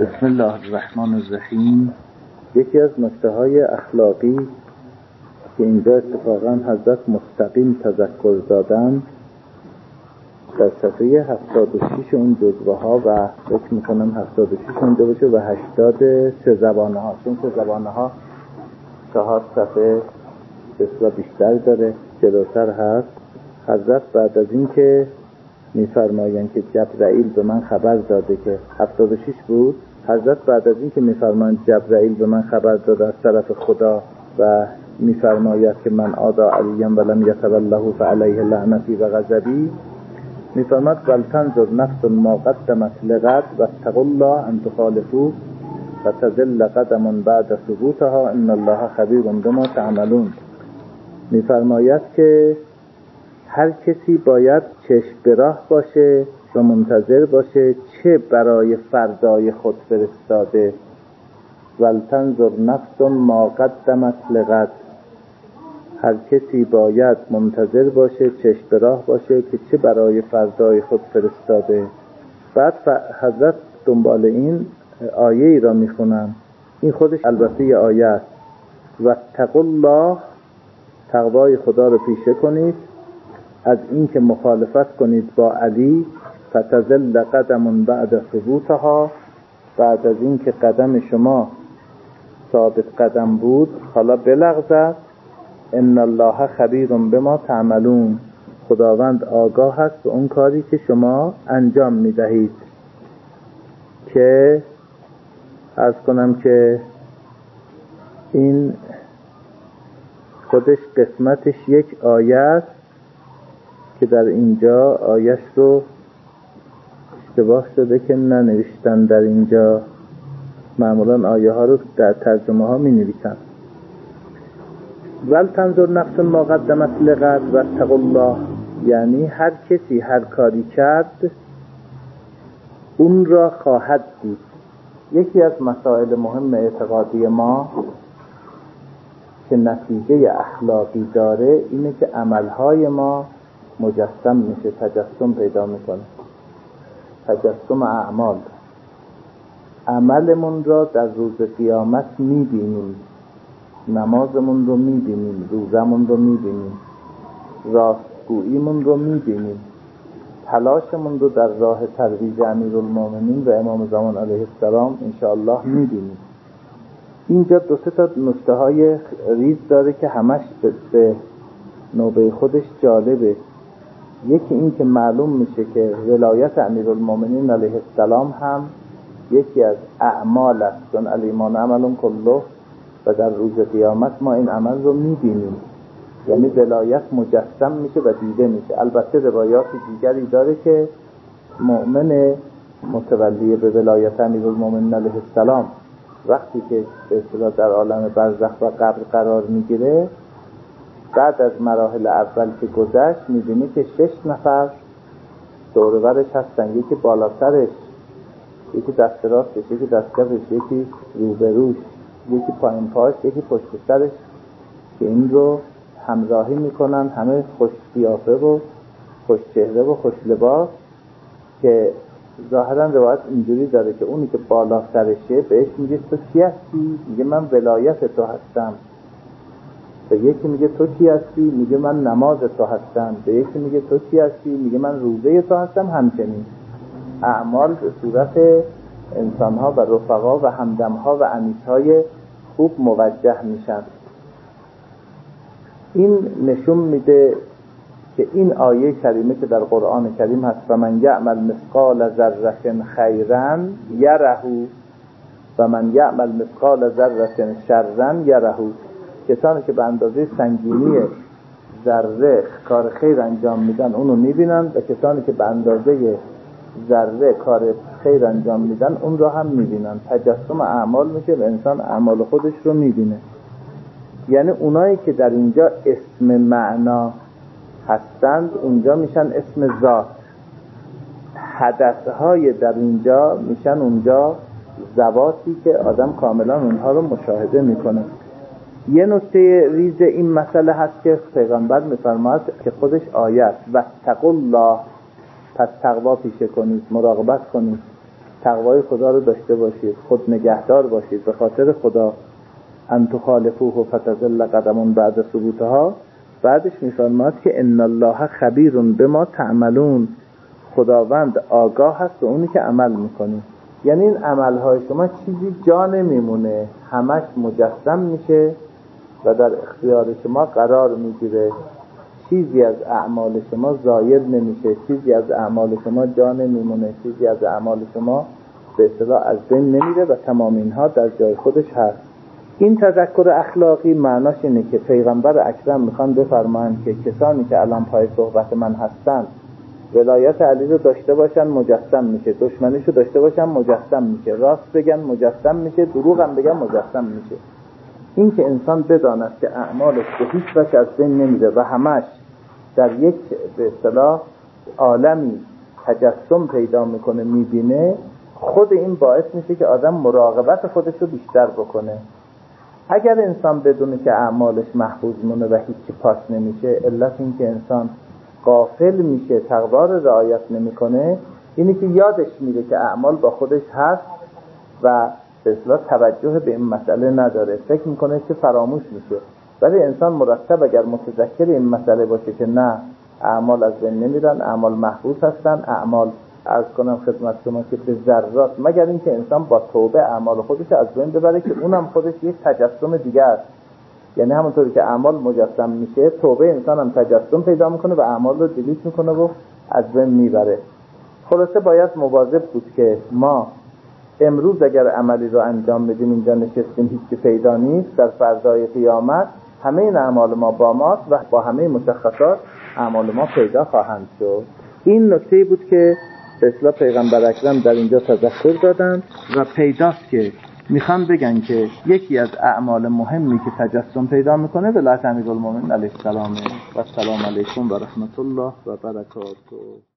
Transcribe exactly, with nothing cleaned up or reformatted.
بسم الله الرحمن الرحیم. یکی از نکته‌های اخلاقی که اینجا اتفاقا حضرت مستقیم تذکر دادن در صفحه هفتاد و شش اون جزوه ها و فکر میکنم هفتاد و شش اونجا باشه و هشتاد سه زبانه ها، چون سه زبانه ها چهار صفحه بسیار بیشتر داره، جلوتر هست. حضرت بعد از این که میفرمایند که جبرائیل به من خبر داده که هفتاد و شش بود، حضرت بعد از این که میفرمایند جبرائیل به من خبر داده از طرف خدا و میفرماید که من آدا علیم ولم یتوله فعلیه لعنتی و غضبی، میفرماید ولتنظر نفس ما قدمت لغد واتقوا الله ان تخالفوا فتزل قدم بعد ثبوتها ان الله خبیر بما تعملون. میفرماید که هر کسی باید چشم به راه باشه و منتظر باشه چه برای فردای خود فرستاده. ولتنظر نفس ما قدمت لغد، هر کسی باید منتظر باشه، چشم به راه باشه که چه برای فردای خود فرستاده. بعد حضرت دنبال این آیه ای را میخونن، این خودش البته یه آیه است. واتقوا الله، تقوای خدا رو پیشه کنید از این که مخالفت کنید با علی. فتزل قدم بعد ثبوتها، بعد از این که قدم شما ثابت قدم بود حالا بلغزد. ان الله خبیر بما تعملون، خداوند آگاه است به اون کاری که شما انجام میدهید. که عرض کنم که این خودش قسمتش یک آیه است که در اینجا آیش رو اشتباه شده که ننوشتن در اینجا، معمولا آیه ها رو در ترجمه ها می نویسن. ولتنظر نفس ما قدمت لغد واتقوا الله، یعنی هر کسی هر کاری کرد اون را خواهد دید. یکی از مسائل مهم اعتقادی ما که نتیجه اخلاقی داره اینه که عملهای ما مجسم میشه، تجسم پیدا میکنه، تجسم اعمال. عملمون را در روز قیامت میبینیم، نمازمون رو میبینیم، روزمون رو میبینیم، راستگوییمون رو میبینیم، تلاشمون رو در راه ترویج امیرالمومنین و امام زمان علیه السلام انشاءالله میبینیم. اینجا دو سه تا نکته های ریز داره که همش به نوبه خودش جالبه. یکی این که معلوم میشه که ولایت امیرالمومنین علیه السلام هم یکی از اعمال است، چون الایمان عمل کله، و در روز قیامت ما این عمل رو میبینیم، یعنی ولایت مجسم میشه و دیده میشه. البته روایات دیگری داره که مؤمن متولی به ولایت امیرالمومنین علیه السلام وقتی که به اصطلاح در عالم برزخ و قبر قرار میگیره، بعد از مراحل اول که گذشت میبینی که شش نفر دور و برش هستن، یکی بالا سرش، یکی دست راستش، یکی دست چپش، یکی روبروش، یکی پایین پاش، یکی پشت سرش، که این رو همراهی میکنن، همه خوش قیافه و خوش چهره و خوش لباس. که ظاهرا روایت اینجوری داره که اونی که بالا سرشه بهش میگه تو کی هستی؟ میگه من ولایت تو هستم. به یکی میگه تو کی هستی؟ میگه من نماز تو هستم. به یکی میگه تو کی هستی؟ میگه من روزه تو هستم. همچنین اعمال به صورت انسانها و رفقا و همدمها و انیسهای خوب موجه میشن. این نشون میده که این آیه کریمه که در قرآن کریم هست و من یعمل مثقال ذره خیرا یره و من یعمل مثقال ذره شرا یره، کسانی که به اندازه سنگینی ذره کار خیر انجام میدن اونو میبینن و کسانی که به اندازه ذره کار خیر انجام میدن اون رو هم میبینن. تجسم اعمال میشه و انسان اعمال خودش رو میبینه. یعنی اونایی که در اینجا اسم معنا هستند اونجا میشن اسم ذات، حدثهای در اینجا میشن اونجا ذواتی که آدم کاملا اونها رو مشاهده میکنه. یه نکته ریز این مسئله هست که پیغمبر میفرماید که خودش آیه است، واتقوا الله، پس تقوا پیشه کنید، مراقبت کنید. تقوای خدا رو داشته باشید، خود نگهدار باشید به خاطر خدا. ان تخالفوه فتزل قدم بعد ثبوتها. بعدش میفرماد که ان الله خبیر بما تعملون، خداوند آگاه هست به اونی که عمل میکنید. یعنی این عملهای شما چیزی جا نمیمونه، همش مجسم میشه و در اختیار شما قرار میگیره. چیزی از اعمال شما زایل نمیشه، چیزی از اعمال شما جا نمیمونه، چیزی از اعمال شما به اصطلاح از بین نمیره و تمام اینها در جای خودش هست. این تذکر اخلاقی معناش اینه که پیغمبر اکرم میخوان بفرمایند که کسانی که الان پای صحبت من هستن ولایت علی رو داشته باشن مجسم میشه، دشمنیشو داشته باشن مجسم میشه، راست بگن مجسم میشه، دروغ هم بگن مجسم میشه. این که انسان بداند که اعمالش به هیچ وجه از بین نمیره و همش در یک به اصطلاح عالمی تجسم پیدا میکنه میبینه، خود این باعث میشه که آدم مراقبت خودش رو بیشتر بکنه. اگر انسان بدونه که اعمالش محفوظ مونه و هیچی پاس نمیشه، علت این که انسان غافل میشه، تقوا رو رعایت نمیکنه، اینی که یادش میره که اعمال با خودش هست و به اصطلاح توجه به این مسئله نداره، فکر میکنه که فراموش میشه. ولی انسان مرتب اگر متذکر این مسئله باشه که نه، اعمال از بین نمیرن، اعمال محفوظ هستن، اعمال عرض کنم خدمت شما که به ذرات، مگر اینکه انسان با توبه اعمال خودش از بین ببره که اونم خودش یک تجسم دیگه است. یعنی همونطوری که اعمال مجسم میشه، توبه انسان هم تجسم پیدا میکنه و اعمال رو دیلیت میکنه و از بین میبره. خلاصه باید مواظب بود که ما امروز اگر عملی رو انجام بدیم، اینجا نشستیم هیچی پیدا نیست، در فردای قیامت همه این اعمال ما با ماست و با همه مشخصات اعمال ما پیدا خواهند شد. این نکته بود که به اصطلاح پیغمبر اکرم در اینجا تذکر دادن و پیداست که میخوان بگن که یکی از اعمال مهمی که تجسم پیدا میکنه ولایت امیرالمومنین علیه السلام. و السلام علیکم و رحمت الله و برکاته.